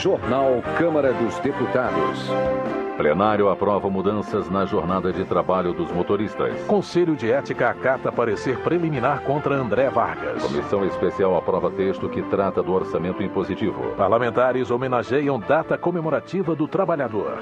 Jornal Câmara dos Deputados. Plenário aprova mudanças na jornada de trabalho dos motoristas. Conselho de Ética acata parecer preliminar contra André Vargas. Comissão especial aprova texto que trata do orçamento impositivo. Parlamentares homenageiam data comemorativa do trabalhador.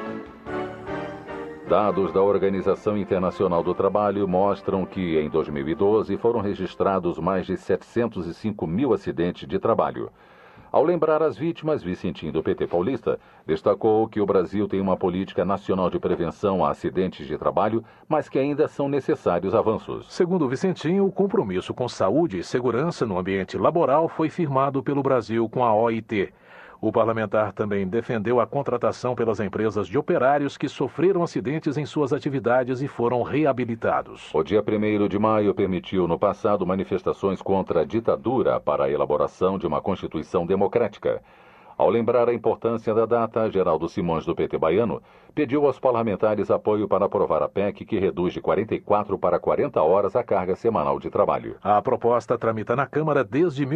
Dados da Organização Internacional do Trabalho mostram que, em 2012, foram registrados mais de 705 mil acidentes de trabalho. Ao lembrar as vítimas, Vicentim, do PT paulista, destacou que o Brasil tem uma política nacional de prevenção a acidentes de trabalho, mas que ainda são necessários avanços. Segundo Vicentim, o compromisso com saúde e segurança no ambiente laboral foi firmado pelo Brasil com a OIT. O parlamentar também defendeu a contratação pelas empresas de operários que sofreram acidentes em suas atividades e foram reabilitados. O dia 1º de maio permitiu no passado manifestações contra a ditadura para a elaboração de uma Constituição democrática. Ao lembrar a importância da data, Geraldo Simões, do PT baiano, pediu aos parlamentares apoio para aprovar a PEC que reduz de 44 para 40 horas a carga semanal de trabalho. A proposta tramita na Câmara desde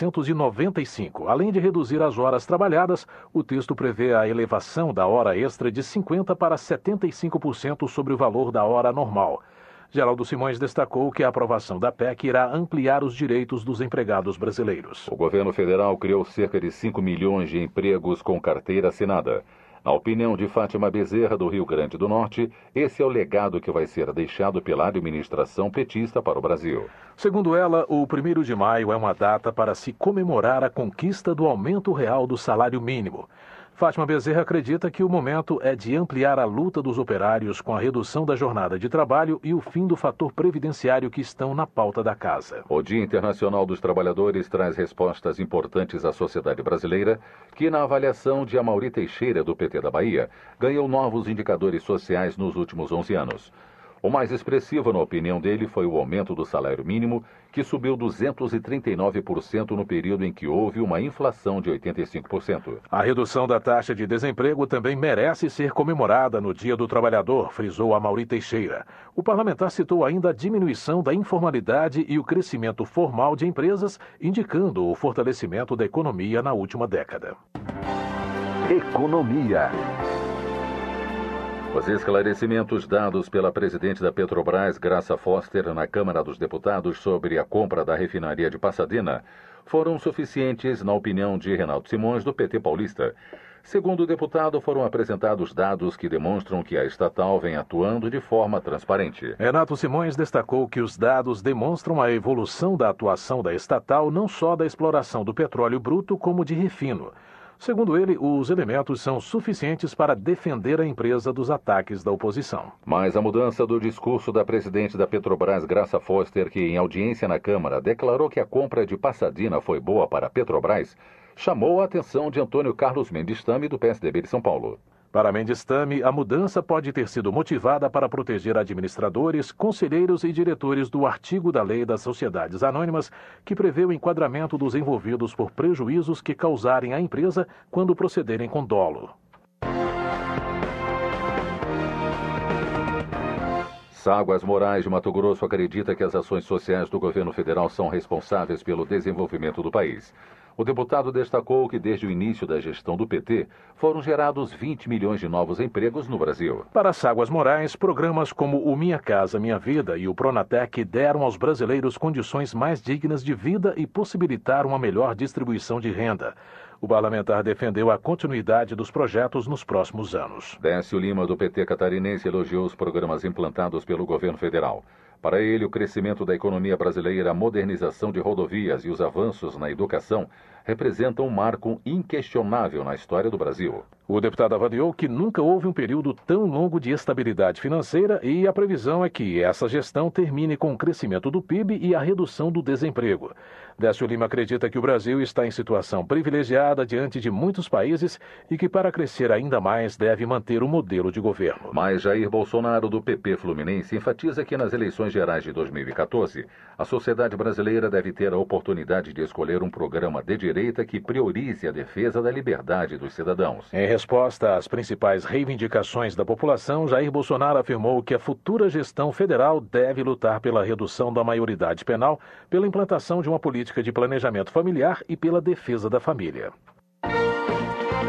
1995. Além de reduzir as horas trabalhadas, o texto prevê a elevação da hora extra de 50% para 75% sobre o valor da hora normal. Geraldo Simões destacou que a aprovação da PEC irá ampliar os direitos dos empregados brasileiros. O governo federal criou cerca de 5 milhões de empregos com carteira assinada. Na opinião de Fátima Bezerra, do Rio Grande do Norte, esse é o legado que vai ser deixado pela administração petista para o Brasil. Segundo ela, o 1º de maio é uma data para se comemorar a conquista do aumento real do salário mínimo. Fátima Bezerra acredita que o momento é de ampliar a luta dos operários com a redução da jornada de trabalho e o fim do fator previdenciário que estão na pauta da casa. O Dia Internacional dos Trabalhadores traz respostas importantes à sociedade brasileira, que, na avaliação de Amaury Teixeira, do PT da Bahia, ganhou novos indicadores sociais nos últimos 11 anos. O mais expressivo, na opinião dele, foi o aumento do salário mínimo, que subiu 239% no período em que houve uma inflação de 85%. A redução da taxa de desemprego também merece ser comemorada no Dia do Trabalhador, frisou Amaury Teixeira. O parlamentar citou ainda a diminuição da informalidade e o crescimento formal de empresas, indicando o fortalecimento da economia na última década. Economia. Os esclarecimentos dados pela presidente da Petrobras, Graça Foster, na Câmara dos Deputados sobre a compra da refinaria de Pasadena foram suficientes, na opinião de Renato Simões, do PT paulista. Segundo o deputado, foram apresentados dados que demonstram que a estatal vem atuando de forma transparente. Renato Simões destacou que os dados demonstram a evolução da atuação da estatal, não só da exploração do petróleo bruto, como de refino. Segundo ele, os elementos são suficientes para defender a empresa dos ataques da oposição. Mas a mudança do discurso da presidente da Petrobras, Graça Foster, que em audiência na Câmara declarou que a compra de Pasadena foi boa para a Petrobras, chamou a atenção de Antônio Carlos Mendes Tame, do PSDB de São Paulo. Para Mendes Tame, a mudança pode ter sido motivada para proteger administradores, conselheiros e diretores do artigo da Lei das Sociedades Anônimas, que prevê o enquadramento dos envolvidos por prejuízos que causarem à empresa quando procederem com dolo. Ságuas Morais de Mato Grosso acredita que as ações sociais do governo federal são responsáveis pelo desenvolvimento do país. O deputado destacou que desde o início da gestão do PT foram gerados 20 milhões de novos empregos no Brasil. Para Ságuas Morais, programas como o Minha Casa Minha Vida e o Pronatec deram aos brasileiros condições mais dignas de vida e possibilitaram uma melhor distribuição de renda. O parlamentar defendeu a continuidade dos projetos nos próximos anos. Décio Lima, do PT catarinense, elogiou os programas implantados pelo governo federal. Para ele, o crescimento da economia brasileira, a modernização de rodovias e os avanços na educação representam um marco inquestionável na história do Brasil. O deputado avaliou que nunca houve um período tão longo de estabilidade financeira e a previsão é que essa gestão termine com o crescimento do PIB e a redução do desemprego. Décio Lima acredita que o Brasil está em situação privilegiada diante de muitos países e que, para crescer ainda mais, deve manter o modelo de governo. Mas Jair Bolsonaro, do PP Fluminense, enfatiza que nas eleições gerais de 2014, a sociedade brasileira deve ter a oportunidade de escolher um programa de direita que priorize a defesa da liberdade dos cidadãos. Em resposta às principais reivindicações da população, Jair Bolsonaro afirmou que a futura gestão federal deve lutar pela redução da maioridade penal, pela implantação de uma política de planejamento familiar e pela defesa da família.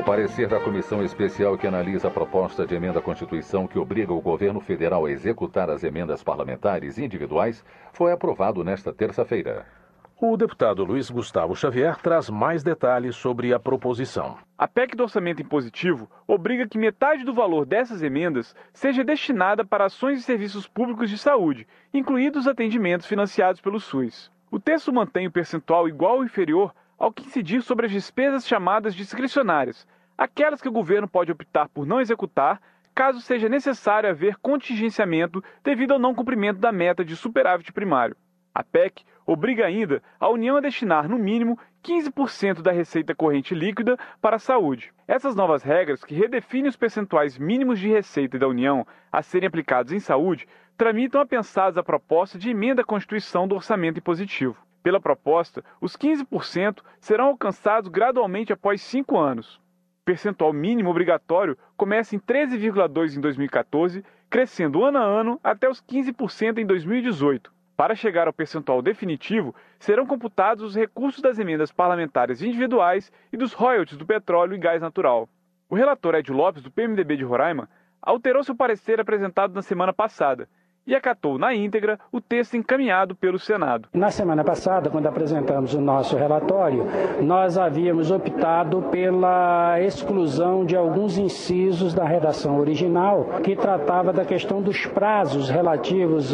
Parecer da comissão especial que analisa a proposta de emenda à Constituição que obriga o governo federal a executar as emendas parlamentares individuais foi aprovado nesta terça-feira. O deputado Luiz Gustavo Xavier traz mais detalhes sobre a proposição. A PEC do orçamento impositivo obriga que metade do valor dessas emendas seja destinada para ações e serviços públicos de saúde, incluídos os atendimentos financiados pelo SUS. O texto mantém o percentual igual ou inferior ao que incidir sobre as despesas chamadas discricionárias, aquelas que o governo pode optar por não executar, caso seja necessário haver contingenciamento devido ao não cumprimento da meta de superávit primário. A PEC obriga ainda a União a destinar, no mínimo, 15% da receita corrente líquida para a saúde. Essas novas regras, que redefinem os percentuais mínimos de receita da União a serem aplicados em saúde, tramitam apensados a proposta de emenda à Constituição do orçamento impositivo. Pela proposta, os 15% serão alcançados gradualmente após 5 anos. O percentual mínimo obrigatório começa em 13,2% em 2014, crescendo ano a ano até os 15% em 2018. Para chegar ao percentual definitivo, serão computados os recursos das emendas parlamentares individuais e dos royalties do petróleo e gás natural. O relator Edio Lopes, do PMDB de Roraima, alterou seu parecer apresentado na semana passada e acatou na íntegra o texto encaminhado pelo Senado. Na semana passada, quando apresentamos o nosso relatório, nós havíamos optado pela exclusão de alguns incisos da redação original, que tratava da questão dos prazos relativos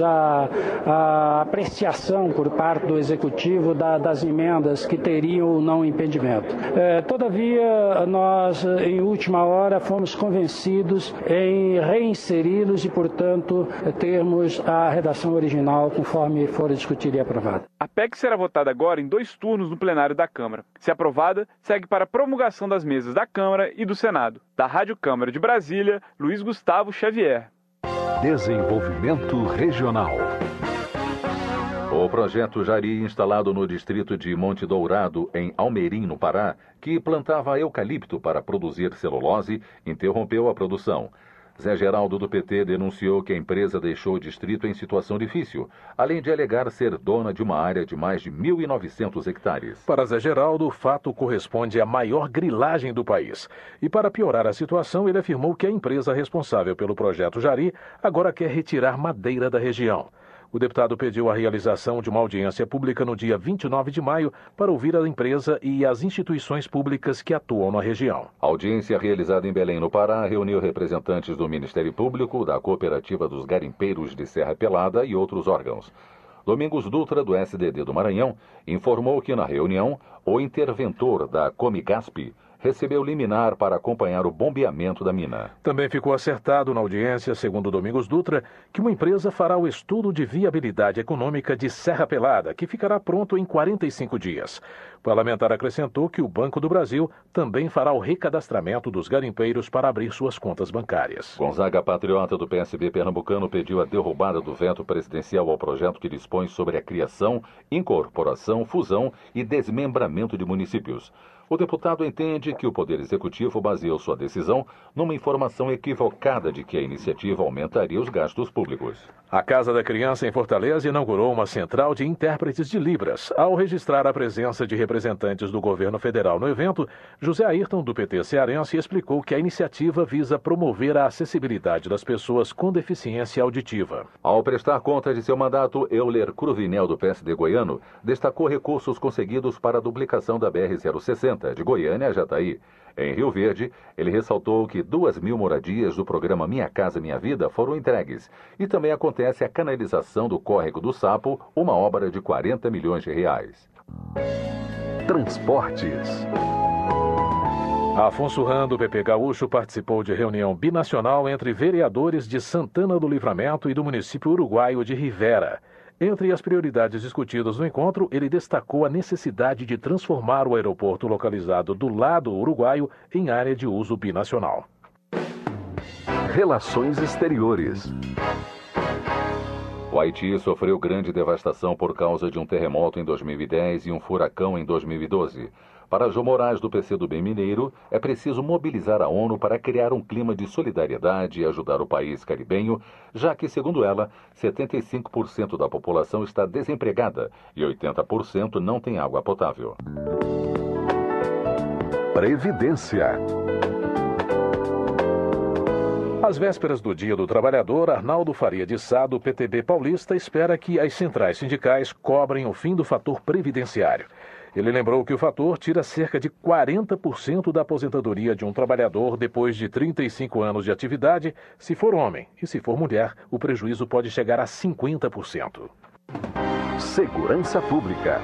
à apreciação por parte do Executivo das emendas que teriam ou não impedimento. Todavia, nós, em última hora, fomos convencidos em reinseri-los e, portanto, termos a redação original conforme for discutida e aprovada. A PEC será votada agora em 2 turnos no plenário da Câmara. Se aprovada, segue para a promulgação das mesas da Câmara e do Senado. Da Rádio Câmara de Brasília, Luiz Gustavo Xavier. Desenvolvimento Regional. O projeto Jari, instalado no distrito de Monte Dourado, em Almerim, no Pará, que plantava eucalipto para produzir celulose, interrompeu a produção. Zé Geraldo, do PT, denunciou que a empresa deixou o distrito em situação difícil, além de alegar ser dona de uma área de mais de 1.900 hectares. Para Zé Geraldo, o fato corresponde à maior grilagem do país. E para piorar a situação, ele afirmou que a empresa responsável pelo projeto Jari agora quer retirar madeira da região. O deputado pediu a realização de uma audiência pública no dia 29 de maio para ouvir a empresa e as instituições públicas que atuam na região. A audiência realizada em Belém, no Pará, reuniu representantes do Ministério Público, da Cooperativa dos Garimpeiros de Serra Pelada e outros órgãos. Domingos Dutra, do SDD do Maranhão, informou que na reunião, o interventor da Comigasp recebeu liminar para acompanhar o bombeamento da mina. Também ficou acertado na audiência, segundo Domingos Dutra, que uma empresa fará o estudo de viabilidade econômica de Serra Pelada, que ficará pronto em 45 dias. O parlamentar acrescentou que o Banco do Brasil também fará o recadastramento dos garimpeiros para abrir suas contas bancárias. Gonzaga Patriota, do PSB pernambucano, pediu a derrubada do veto presidencial ao projeto que dispõe sobre a criação, incorporação, fusão e desmembramento de municípios. O deputado entende que o Poder Executivo baseou sua decisão numa informação equivocada de que a iniciativa aumentaria os gastos públicos. A Casa da Criança, em Fortaleza, inaugurou uma central de intérpretes de Libras. Ao registrar a presença de representantes do governo federal no evento, José Ayrton, do PT cearense, explicou que a iniciativa visa promover a acessibilidade das pessoas com deficiência auditiva. Ao prestar conta de seu mandato, Euler Cruvinel, do PSD goiano, destacou recursos conseguidos para a duplicação da BR-060, de Goiânia a Jataí. Em Rio Verde, ele ressaltou que 2.000 moradias do programa Minha Casa Minha Vida foram entregues. E também acontece a canalização do Córrego do Sapo, uma obra de 40 milhões de reais. Transportes. Afonso Ram, do PP Gaúcho, participou de reunião binacional entre vereadores de Santana do Livramento e do município uruguaio de Rivera. Entre as prioridades discutidas no encontro, ele destacou a necessidade de transformar o aeroporto localizado do lado uruguaio em área de uso binacional. Relações exteriores. O Haiti sofreu grande devastação por causa de um terremoto em 2010 e um furacão em 2012. Para Jo Moraes, do PCdoB mineiro, é preciso mobilizar a ONU para criar um clima de solidariedade e ajudar o país caribenho, já que, segundo ela, 75% da população está desempregada e 80% não tem água potável. Previdência. Às vésperas do Dia do Trabalhador, Arnaldo Faria de Sá, do PTB paulista, espera que as centrais sindicais cobrem o fim do fator previdenciário. Ele lembrou que o fator tira cerca de 40% da aposentadoria de um trabalhador depois de 35 anos de atividade, se for homem, e se for mulher, o prejuízo pode chegar a 50%. Segurança Pública.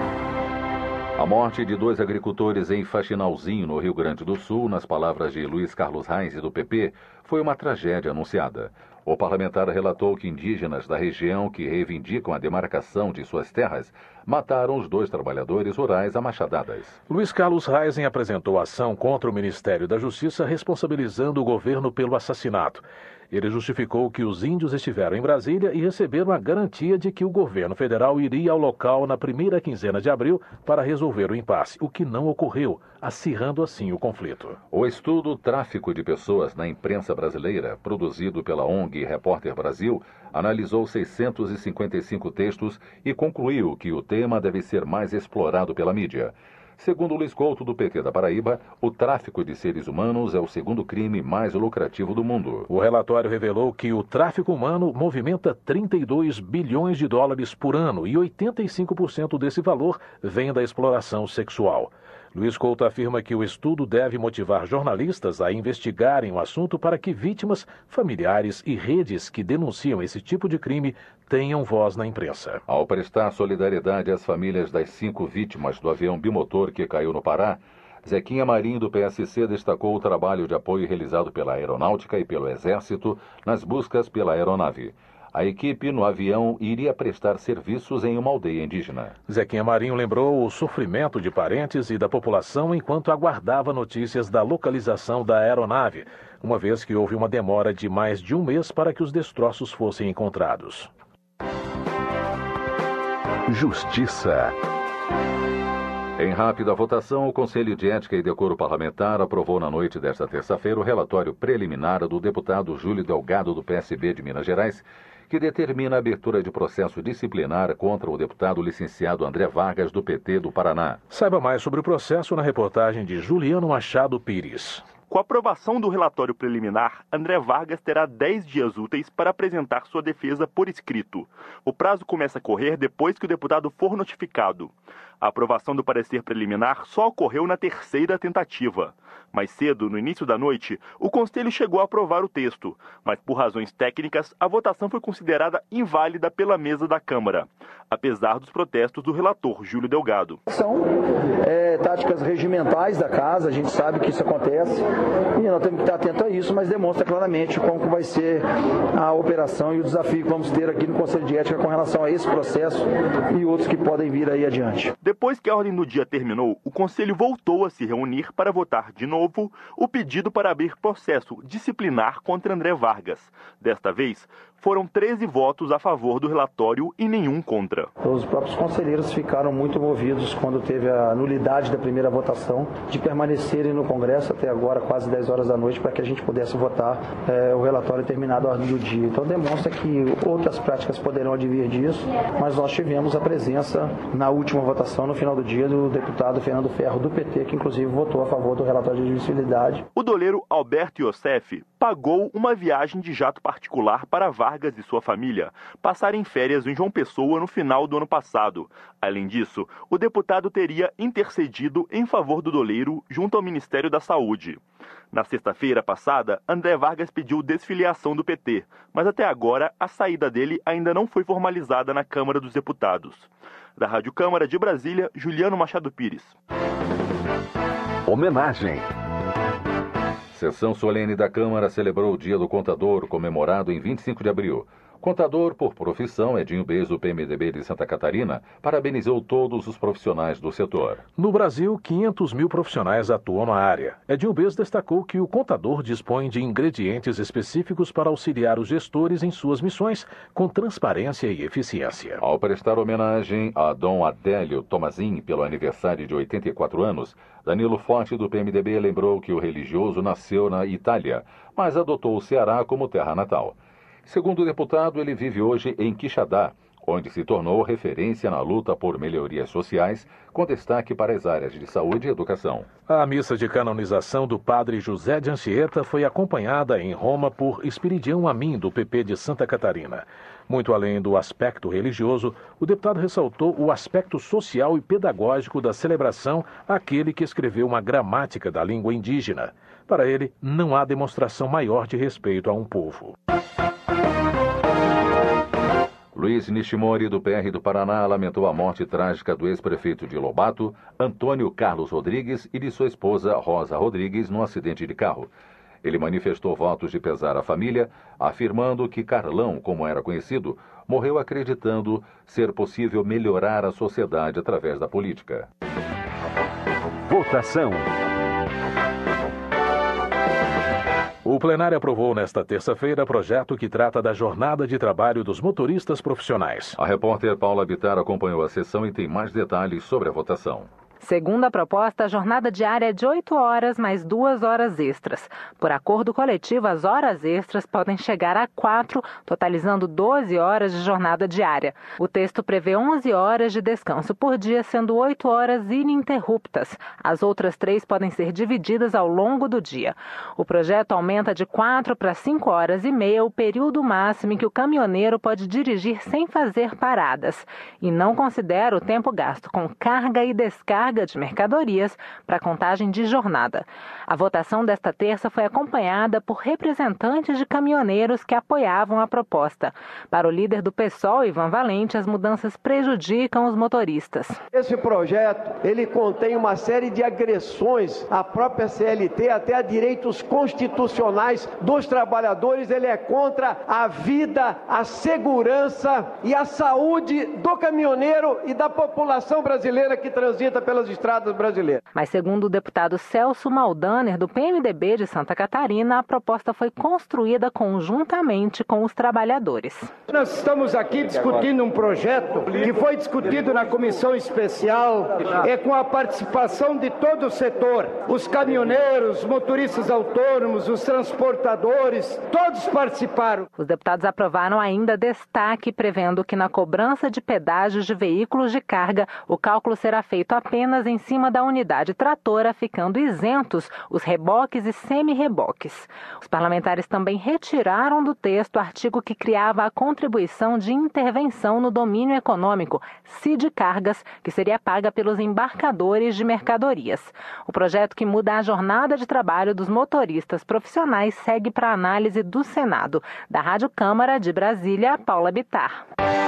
A morte de 2 agricultores em Faxinalzinho, no Rio Grande do Sul, nas palavras de Luiz Carlos Reis, do PP, foi uma tragédia anunciada. O parlamentar relatou que indígenas da região que reivindicam a demarcação de suas terras mataram os 2 trabalhadores rurais a machadadas. Luiz Carlos Reisen apresentou ação contra o Ministério da Justiça, responsabilizando o governo pelo assassinato. Ele justificou que os índios estiveram em Brasília e receberam a garantia de que o governo federal iria ao local na primeira quinzena de abril para resolver o impasse, o que não ocorreu, acirrando assim o conflito. O estudo Tráfico de Pessoas na Imprensa Brasileira, produzido pela ONG Repórter Brasil, analisou 655 textos e concluiu que o tema deve ser mais explorado pela mídia. Segundo Luiz Couto, do PT da Paraíba, o tráfico de seres humanos é o segundo crime mais lucrativo do mundo. O relatório revelou que o tráfico humano movimenta 32 bilhões de dólares por ano e 85% desse valor vem da exploração sexual. Luiz Couto afirma que o estudo deve motivar jornalistas a investigarem o assunto para que vítimas, familiares e redes que denunciam esse tipo de crime tenham voz na imprensa. Ao prestar solidariedade às famílias das 5 vítimas do avião bimotor que caiu no Pará, Zequinha Marinho, do PSC, destacou o trabalho de apoio realizado pela Aeronáutica e pelo Exército nas buscas pela aeronave. A equipe no avião iria prestar serviços em uma aldeia indígena. Zequinha Marinho lembrou o sofrimento de parentes e da população enquanto aguardava notícias da localização da aeronave, uma vez que houve uma demora de mais de um mês para que os destroços fossem encontrados. Justiça. Em rápida votação, o Conselho de Ética e Decoro Parlamentar aprovou na noite desta terça-feira o relatório preliminar do deputado Júlio Delgado, do PSB de Minas Gerais, que determina a abertura de processo disciplinar contra o deputado licenciado André Vargas, do PT do Paraná. Saiba mais sobre o processo na reportagem de Juliano Machado Pires. Com a aprovação do relatório preliminar, André Vargas terá 10 dias úteis para apresentar sua defesa por escrito. O prazo começa a correr depois que o deputado for notificado. A aprovação do parecer preliminar só ocorreu na 3ª tentativa. Mais cedo, no início da noite, o Conselho chegou a aprovar o texto, mas por razões técnicas, a votação foi considerada inválida pela mesa da Câmara, apesar dos protestos do relator Júlio Delgado. São táticas regimentais da casa, a gente sabe que isso acontece e nós temos que estar atentos a isso, mas demonstra claramente como vai ser a operação e o desafio que vamos ter aqui no Conselho de Ética com relação a esse processo e outros que podem vir aí adiante. Depois que a ordem do dia terminou, o Conselho voltou a se reunir para votar de novo o pedido para abrir processo disciplinar contra André Vargas. Desta vez, foram 13 votos a favor do relatório e nenhum contra. Os próprios conselheiros ficaram muito movidos quando teve a nulidade da primeira votação de permanecerem no Congresso até agora, quase 10 horas da noite, para que a gente pudesse votar o relatório terminado a ordem do dia. Então demonstra que outras práticas poderão advir disso, mas nós tivemos a presença na última votação, no final do dia, do deputado Fernando Ferro, do PT, que inclusive votou a favor do relatório de admissibilidade. O doleiro Alberto Iosef pagou uma viagem de jato particular para Vargas e sua família passarem férias em João Pessoa no final do ano passado. Além disso, o deputado teria intercedido em favor do doleiro junto ao Ministério da Saúde. Na sexta-feira passada, André Vargas pediu desfiliação do PT, mas até agora a saída dele ainda não foi formalizada na Câmara dos Deputados. Da Rádio Câmara de Brasília, Juliano Machado Pires. Homenagem. Sessão solene da Câmara celebrou o Dia do Contador, comemorado em 25 de abril. Contador por profissão, Edinho Bez, do PMDB de Santa Catarina, parabenizou todos os profissionais do setor. No Brasil, 500 mil profissionais atuam na área. Edinho Bez destacou que o contador dispõe de ingredientes específicos para auxiliar os gestores em suas missões, com transparência e eficiência. Ao prestar homenagem a Dom Adélio Tomazin pelo aniversário de 84 anos, Danilo Forte, do PMDB, lembrou que o religioso nasceu na Itália, mas adotou o Ceará como terra natal. Segundo o deputado, ele vive hoje em Quixadá, onde se tornou referência na luta por melhorias sociais, com destaque para as áreas de saúde e educação. A missa de canonização do padre José de Anchieta foi acompanhada em Roma por Espiridião Amin, do PP de Santa Catarina. Muito além do aspecto religioso, o deputado ressaltou o aspecto social e pedagógico da celebração àquele que escreveu uma gramática da língua indígena. Para ele, não há demonstração maior de respeito a um povo. Luiz Nishimori, do PR do Paraná, lamentou a morte trágica do ex-prefeito de Lobato, Antônio Carlos Rodrigues, e de sua esposa, Rosa Rodrigues, num acidente de carro. Ele manifestou votos de pesar à família, afirmando que Carlão, como era conhecido, morreu acreditando ser possível melhorar a sociedade através da política. Votação. O plenário aprovou nesta terça-feira projeto que trata da jornada de trabalho dos motoristas profissionais. A repórter Paula Bittar acompanhou a sessão e tem mais detalhes sobre a votação. Segundo a proposta, a jornada diária é de 8 horas mais 2 horas extras. Por acordo coletivo, as horas extras podem chegar a 4, totalizando 12 horas de jornada diária. O texto prevê 11 horas de descanso por dia, sendo 8 horas ininterruptas. As outras 3 podem ser divididas ao longo do dia. O projeto aumenta de 4 para 5 horas e meia o período máximo em que o caminhoneiro pode dirigir sem fazer paradas. E não considera o tempo gasto com carga e descarga de mercadorias para a contagem de jornada. A votação desta terça foi acompanhada por representantes de caminhoneiros que apoiavam a proposta. Para o líder do PSOL, Ivan Valente, as mudanças prejudicam os motoristas. Esse projeto, ele contém uma série de agressões à própria CLT, até a direitos constitucionais dos trabalhadores. Ele é contra a vida, a segurança e a saúde do caminhoneiro e da população brasileira que transita pelas estradas brasileiras. Mas segundo o deputado Celso Maldaner, do PMDB de Santa Catarina, a proposta foi construída conjuntamente com os trabalhadores. Nós estamos aqui discutindo um projeto que foi discutido na comissão especial, com a participação de todo o setor, os caminhoneiros, os motoristas autônomos, os transportadores, todos participaram. Os deputados aprovaram ainda destaque prevendo que na cobrança de pedágios de veículos de carga, o cálculo será feito apenas em cima da unidade tratora, ficando isentos os reboques e semi-reboques. Os parlamentares também retiraram do texto o artigo que criava a contribuição de intervenção no domínio econômico, CID Cargas, que seria paga pelos embarcadores de mercadorias. O projeto que muda a jornada de trabalho dos motoristas profissionais segue para análise do Senado. Da Rádio Câmara de Brasília, Paula Bittar.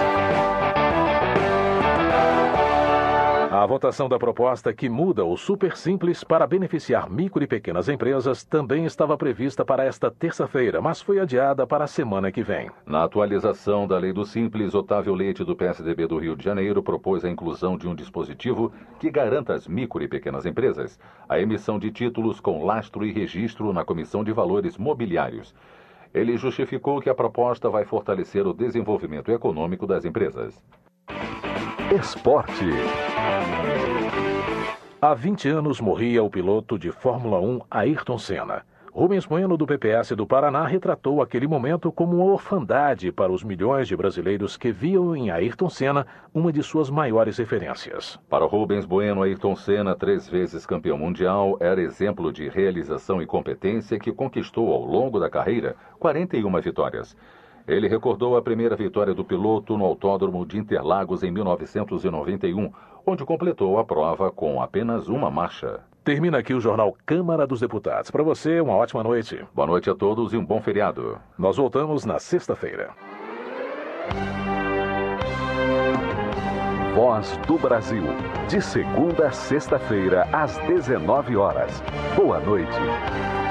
A votação da proposta que muda o Super Simples para beneficiar micro e pequenas empresas também estava prevista para esta terça-feira, mas foi adiada para a semana que vem. Na atualização da Lei do Simples, Otávio Leite, do PSDB do Rio de Janeiro, propôs a inclusão de um dispositivo que garanta às micro e pequenas empresas a emissão de títulos com lastro e registro na Comissão de Valores Mobiliários. Ele justificou que a proposta vai fortalecer o desenvolvimento econômico das empresas. Esporte. Há 20 anos morria o piloto de Fórmula 1 Ayrton Senna. Rubens Bueno, do PPS do Paraná, retratou aquele momento como uma orfandade para os milhões de brasileiros que viam em Ayrton Senna uma de suas maiores referências. Para Rubens Bueno, Ayrton Senna, 3 vezes campeão mundial, era exemplo de realização e competência que conquistou ao longo da carreira 41 vitórias. Ele recordou a primeira vitória do piloto no Autódromo de Interlagos em 1991, onde completou a prova com apenas uma marcha. Termina aqui o Jornal Câmara dos Deputados. Para você, uma ótima noite. Boa noite a todos e um bom feriado. Nós voltamos na sexta-feira. Voz do Brasil. De segunda a sexta-feira, às 19 horas. Boa noite.